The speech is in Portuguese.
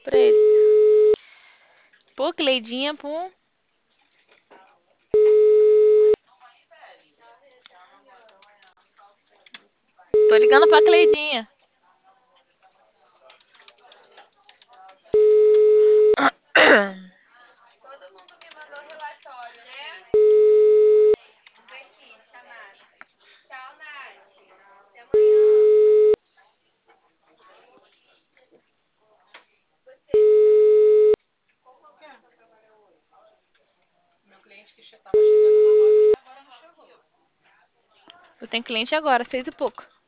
pra ele. Pô, Cleidinha, pô. Tô ligando pra Cleidinha. Eu tenho cliente agora, 6 e pouco.